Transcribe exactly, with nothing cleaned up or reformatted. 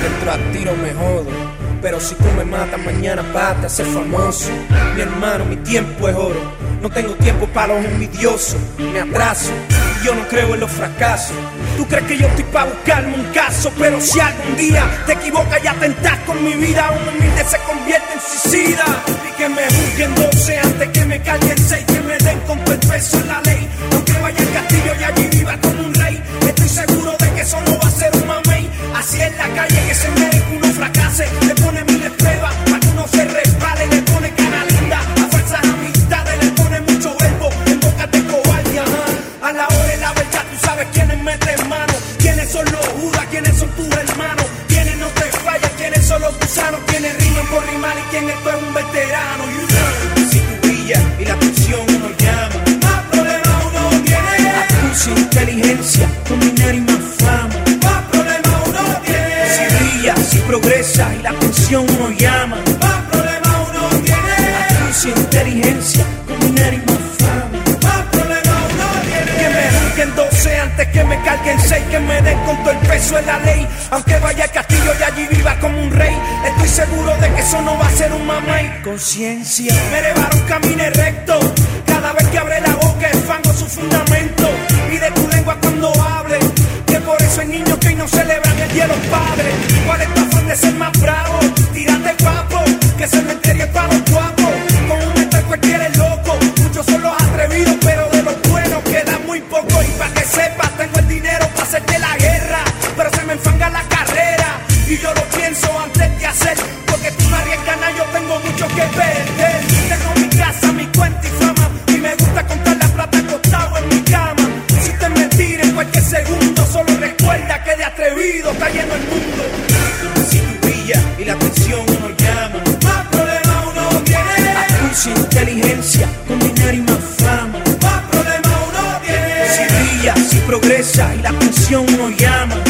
entro a tiro me jodo, pero si tú me matas mañana vas a ser famoso. Mi hermano, mi tiempo es oro, no tengo tiempo para los envidiosos. Me atraso y yo no creo en los fracasos. Tú crees que yo estoy para buscarme un caso, pero si algún día te equivocas y atentas con mi vida, un humilde se convierte en suicida. Y que me juzguen doce antes que me callen seis, que me den con todo el peso en la ley. Aunque vaya al castillo y allí viva como un rey, estoy seguro de que eso no va a ser un mamey. Así en la calle que se me que uno fracase, le pone miles pruebas para que uno se resbale, le pone cara linda a falsas amistades, le pone mucho verbo en boca de cobarde. A la hora de la verdad tú sabes quiénes meten mano, quiénes son los judas, quiénes son tus hermanos, quiénes no te fallan, quiénes son los gusanos, quiénes riman por rimar y quién esto es un veterano. You know. Si tú brillas y la atención uno llama, más problemas uno tiene. Astucia, inteligencia, con dinero y más fama, más problemas uno tiene. Si brillas, si progresas y la atención uno llama, más problemas uno tiene. Astucia, inteligencia, con dinero y más fama, más problemas uno tiene. Que me juzguen doce antes que me carguen seis, que me den con todo el peso en la ley. Aunque vaya al castillo y allí viva como un rey, estoy seguro de que eso no va a ser un mamey. Conciencia, me elevaron, camine recto. Cada vez que abre la boca es fango su fundamento. Pide tu lengua cuando hable, que por eso hay niños que hoy no celebran el día de los padres. ¿Cuál es tu afán de ser más bravo? Tírate guapo, que el cementerio es para los guapos. Con un metal cualquiera es loco. Muchos son los atrevidos, pero de los buenos queda muy poco. Y para que sepas, tengo el dinero para hacerte la guerra, pero se me enfanga la carrera y yo lo pienso antes de hacer, porque tú no arriesgas nada, yo tengo mucho que perder. Tengo mi casa, mi cuenta y fama, y me gusta contar la plata acostado en mi cama. Si te mentir en cualquier segundo, solo recuerda que de atrevido está lleno el mundo. Si tú brillas y la atención uno llama, más problemas uno tiene. Astucia, inteligencia, con dinero y más fama, más problemas uno tiene. Si brillas, si progresas y la atención uno llama,